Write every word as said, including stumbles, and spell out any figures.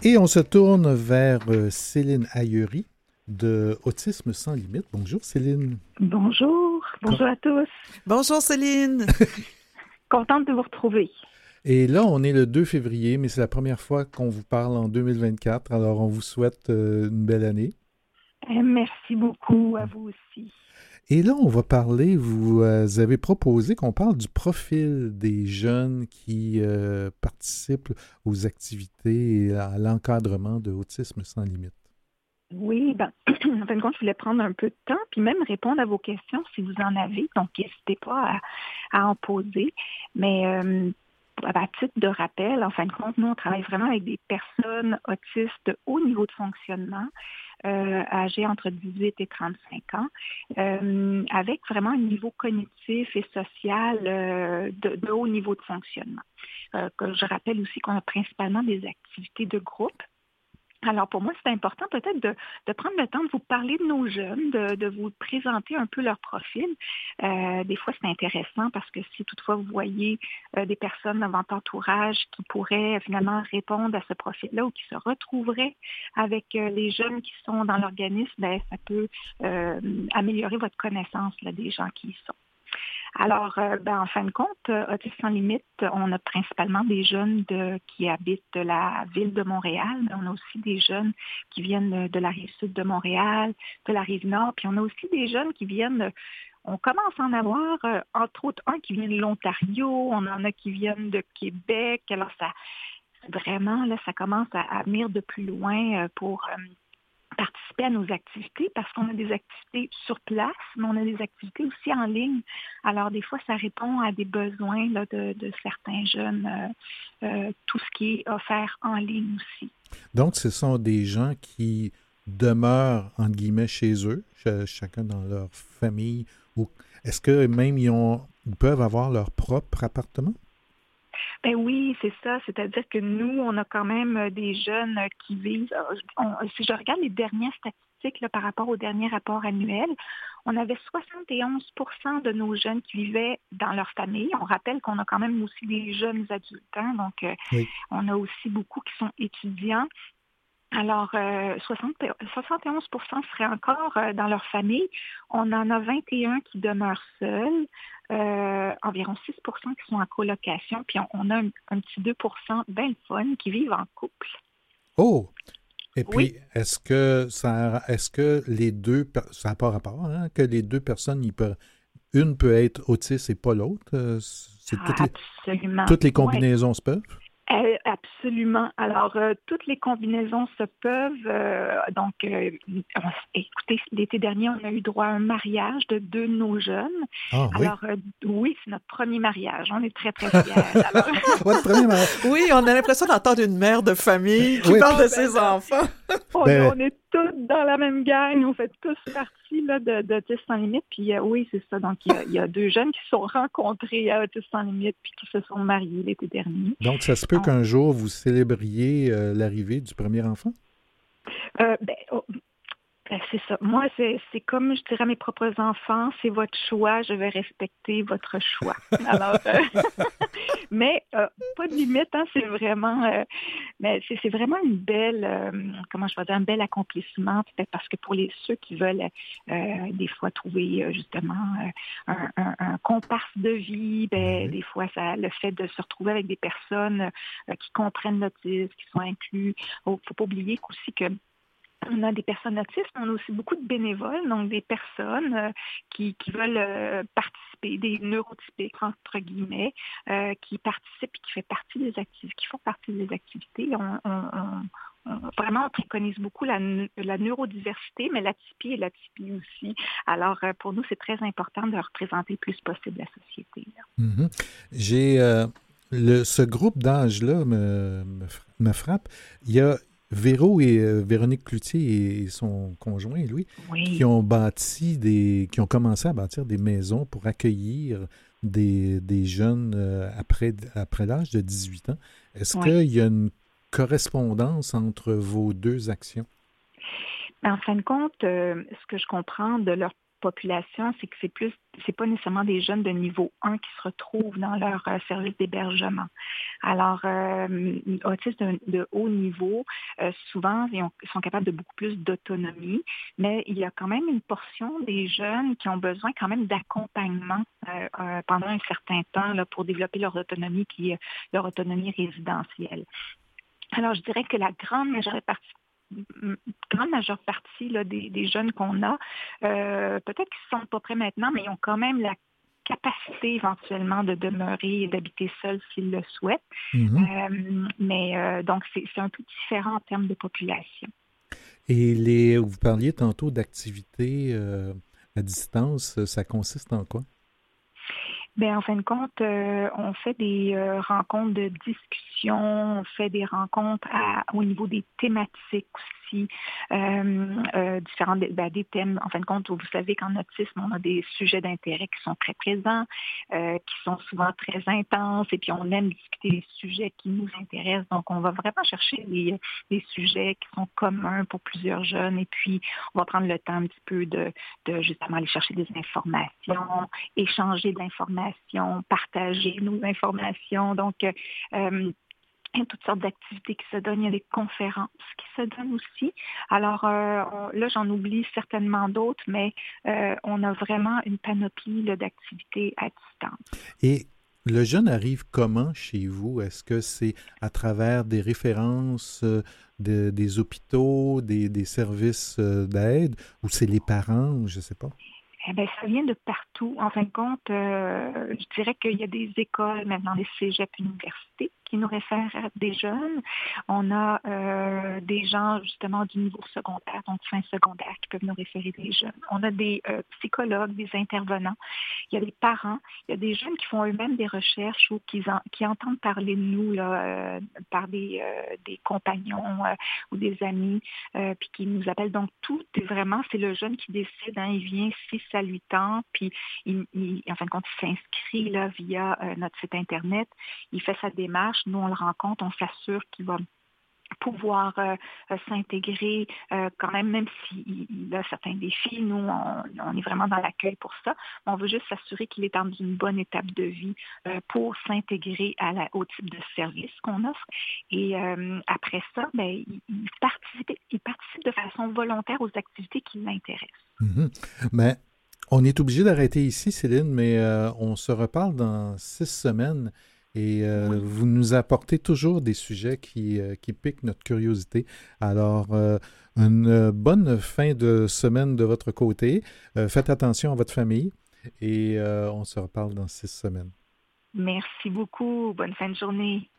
Et on se tourne vers euh, Céline Aillery de Autisme sans limite. Bonjour Céline. Bonjour, bonjour à tous. Bonjour Céline. Contente de vous retrouver. Et là, on est le deux février, mais c'est la première fois qu'on vous parle en deux mille vingt-quatre. Alors, on vous souhaite euh, une belle année. Eh, merci beaucoup à vous aussi. Et là, on va parler, vous euh, avez proposé qu'on parle du profil des jeunes qui euh, participent aux activités et à l'encadrement de Autisme sans limite. Oui, ben, en fin de compte, je voulais prendre un peu de temps, puis même répondre à vos questions si vous en avez. Donc, n'hésitez pas à, à en poser. Mais euh, à titre de rappel, en fin de compte, nous, on travaille vraiment avec des personnes autistes de haut niveau de fonctionnement, euh, âgées entre dix-huit et trente-cinq ans, euh, avec vraiment un niveau cognitif et social euh, de, de haut niveau de fonctionnement. Euh, que je rappelle aussi qu'on a principalement des activités de groupe. Alors, pour moi, c'est important peut-être de, de prendre le temps de vous parler de nos jeunes, de, de vous présenter un peu leur profil. Euh, des fois, c'est intéressant parce que si toutefois vous voyez euh, des personnes dans votre entourage qui pourraient euh, finalement répondre à ce profil-là ou qui se retrouveraient avec euh, les jeunes qui sont dans l'organisme, bien, ça peut euh, améliorer votre connaissance là, des gens qui y sont. Alors, euh, ben, en fin de compte, euh, Autisme sans limite, on a principalement des jeunes de, qui habitent de la ville de Montréal, mais on a aussi des jeunes qui viennent de la rive sud de Montréal, de la rive nord, puis on a aussi des jeunes qui viennent, on commence à en avoir, euh, entre autres, un qui vient de l'Ontario, on en a qui viennent de Québec, alors ça, vraiment, là, ça commence à, à venir de plus loin euh, pour... Euh, participer à nos activités parce qu'on a des activités sur place, mais on a des activités aussi en ligne. Alors, des fois, ça répond à des besoins là, de, de certains jeunes, euh, euh, tout ce qui est offert en ligne aussi. Donc, ce sont des gens qui demeurent, entre guillemets, chez eux, ch- chacun dans leur famille. Ou est-ce que même ils, ont, ils peuvent avoir leur propre appartement? Ben oui, c'est ça. C'est-à-dire que nous, on a quand même des jeunes qui vivent. On, si je regarde les dernières statistiques là, par rapport au dernier rapport annuel, on avait soixante et onze pour cent de nos jeunes qui vivaient dans leur famille. On rappelle qu'on a quand même aussi des jeunes adultes, hein, donc euh, Oui. on a aussi beaucoup qui sont étudiants. Alors, euh, soixante, soixante et onze pour cent seraient encore euh, dans leur famille. On en a vingt et un qui demeurent seuls, euh, environ six pour cent qui sont en colocation, puis on, on a un, un petit deux pour cent bien le fun qui vivent en couple. Oh! Et puis, Oui. est-ce que ça, est-ce que les deux, ça n'a pas rapport, hein, que les deux personnes, ils peuvent, une peut être autiste et pas l'autre? euh, C'est toutes les, Absolument. toutes les Ouais. combinaisons se peuvent? Euh, absolument. Alors, euh, toutes les combinaisons se peuvent. Euh, donc, euh, on- écoutez, l'été dernier, on a eu droit à un mariage de deux de nos jeunes. Ah oui? Alors, euh, oui, c'est notre premier mariage. On est très, très fiers. Alors... Votre premier mariage? Oui, on a l'impression d'entendre une mère de famille qui Oui. parle de ben, ses ben, enfants. on, Ben, on est tous dans la même gang. On fait tous partie là, de, de Autisme sans limite. Puis euh, oui, c'est ça. Donc, il y, a, il y a deux jeunes qui se sont rencontrés à Autisme sans limite puis qui se sont mariés l'été dernier. donc, ça se peut On- qu'un jour, vous célébriez euh, l'arrivée du premier enfant? Euh, ben, oh, ben, c'est ça. Moi, c'est, c'est comme je dirais à mes propres enfants, c'est votre choix, je vais respecter votre choix. Alors, euh, mais euh, pas de limite, hein, c'est vraiment, euh, mais c'est, c'est vraiment une belle, euh, comment je vais dire, un bel accomplissement, peut-être parce que pour les ceux qui veulent euh, des fois trouver euh, justement euh, un, un, un comparse de vie, ben, Oui. des fois ça, le fait de se retrouver avec des personnes euh, qui comprennent l'autisme, qui sont inclus. Il ne faut pas oublier aussi que on a des personnes autistes, mais on a aussi beaucoup de bénévoles, donc des personnes euh, qui, qui veulent euh, participer, des neurotypiques, entre guillemets, euh, qui participent et qui, fait partie des activités, qui font partie des activités. On, on, on, on, vraiment, on préconise beaucoup la, la neurodiversité, mais l'atypie et l'atypie aussi. Alors, euh, pour nous, c'est très important de représenter le plus possible la société. Là. Mm-hmm. J'ai... Euh, le, ce groupe d'âge-là me, me, me frappe. Il y a Véro et euh, Véronique Cloutier et son conjoint, Louis, Oui. qui ont bâti des, qui ont commencé à bâtir des maisons pour accueillir des, des jeunes euh, après, après l'âge de dix-huit ans. Est-ce Oui. qu'il y a une correspondance entre vos deux actions? En fin de compte, euh, ce que je comprends de leur population, c'est que c'est plus, c'est pas nécessairement des jeunes de niveau un qui se retrouvent dans leur euh, service d'hébergement. Alors, euh, autistes de, de haut niveau, euh, souvent, ils, ont, ils sont capables de beaucoup plus d'autonomie, mais il y a quand même une portion des jeunes qui ont besoin quand même d'accompagnement euh, euh, pendant un certain temps là, pour développer leur autonomie, puis euh, leur autonomie résidentielle. Alors, je dirais que la grande majeure partie grande majeure partie là, des, des jeunes qu'on a, euh, peut-être qu'ils ne sont pas prêts maintenant, mais ils ont quand même la capacité éventuellement de demeurer et d'habiter seuls s'ils le souhaitent. Mm-hmm. Euh, mais euh, donc, c'est, c'est un peu différent en termes de population. Et les, vous parliez tantôt d'activités euh, à distance, ça consiste en quoi? Bien, en fin de compte, euh, on fait des euh, rencontres de discussion, on fait des rencontres à, au niveau des thématiques aussi, euh, euh, différents ben, des thèmes. En fin de compte, vous savez qu'en autisme, on a des sujets d'intérêt qui sont très présents, euh, qui sont souvent très intenses, et puis on aime discuter des sujets qui nous intéressent. Donc, on va vraiment chercher des, des sujets qui sont communs pour plusieurs jeunes, et puis on va prendre le temps un petit peu de, de justement aller chercher des informations, échanger de l'information, partager nos informations. Donc, euh, il y a toutes sortes d'activités qui se donnent. Il y a des conférences qui se donnent aussi. Alors, euh, on, là, j'en oublie certainement d'autres, mais euh, on a vraiment une panoplie là, d'activités à distance. Et le jeune arrive comment chez vous? Est-ce que c'est à travers des références de, des hôpitaux, des, des services d'aide, ou c'est les parents, je ne sais pas? Eh bien, ça vient de partout. En fin de compte, euh, je dirais qu'il y a des écoles, maintenant des cégeps universités, qui nous réfèrent à des jeunes. On a euh, des gens, justement, du niveau secondaire, donc fin secondaire, qui peuvent nous référer des jeunes. On a des euh, psychologues, des intervenants. Il y a des parents. Il y a des jeunes qui font eux-mêmes des recherches ou qui, en, qui entendent parler de nous là, euh, par des, euh, des compagnons euh, ou des amis, euh, puis qui nous appellent. Donc, tout est vraiment, c'est le jeune qui décide. Hein, il vient six à huit ans, puis il, il, en fin de compte, il s'inscrit là, via euh, notre site Internet. Il fait sa démarche. Nous, on le rencontre, on s'assure qu'il va pouvoir euh, s'intégrer euh, quand même, même s'il il a certains défis. Nous, on, on est vraiment dans l'accueil pour ça. On veut juste s'assurer qu'il est dans une bonne étape de vie euh, pour s'intégrer à la, au type de service qu'on offre. Et euh, après ça, ben, il, il, participe, il participe de façon volontaire aux activités qui l'intéressent. Mm-hmm. Mais on est obligé d'arrêter ici, Céline, mais euh, on se reparle dans six semaines. Et euh, oui. Vous nous apportez toujours des sujets qui, euh, qui piquent notre curiosité. Alors, euh, une bonne fin de semaine de votre côté. Euh, faites attention à votre famille et euh, on se reparle dans six semaines. Merci beaucoup. Bonne fin de journée.